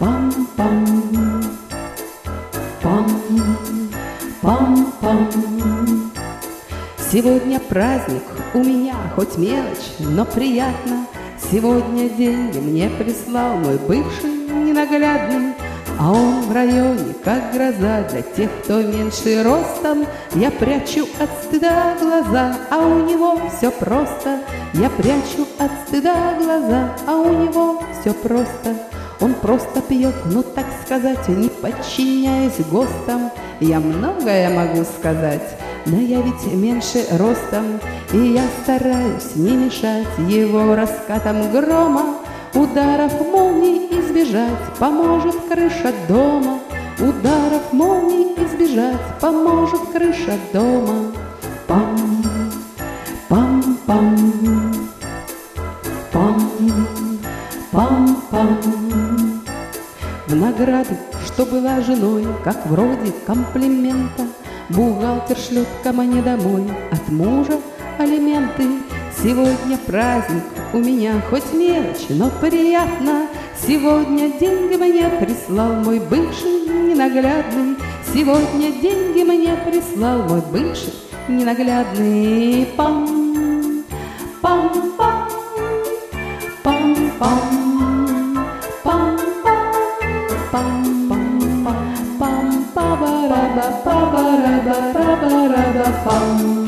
Пам-пам, пам-пам-пам. Сегодня праздник у меня, хоть мелочь, но приятно. Сегодня деньги мне прислал мой бывший ненаглядный, а он в районе, как гроза. Для тех, кто меньше ростом, я прячу от стыда глаза, а у него все просто. Я прячу от стыда глаза, а у него все просто. Он просто пьет, ну так сказать, не подчиняясь ГОСТам. Я многое могу сказать, но я ведь меньше ростом, и я стараюсь не мешать его раскатам грома. Ударов молний избежать поможет крыша дома. Ударов молний избежать поможет крыша дома. Пам, пам-пам, пам, пам-пам. В награду, что была женой, как вроде комплимента, бухгалтер шлет ко мне домой от мужа алименты. Сегодня праздник у меня, хоть мелочь, но приятно. Сегодня деньги мне прислал мой бывший ненаглядный. Сегодня деньги мне прислал мой бывший ненаглядный. Пам, пам-пам, пам-пам, пам-пам, пам-пам, пам-пам, па-ба-ра-ба, па-ба-ра-ба, па-ба-ра-ба, пам.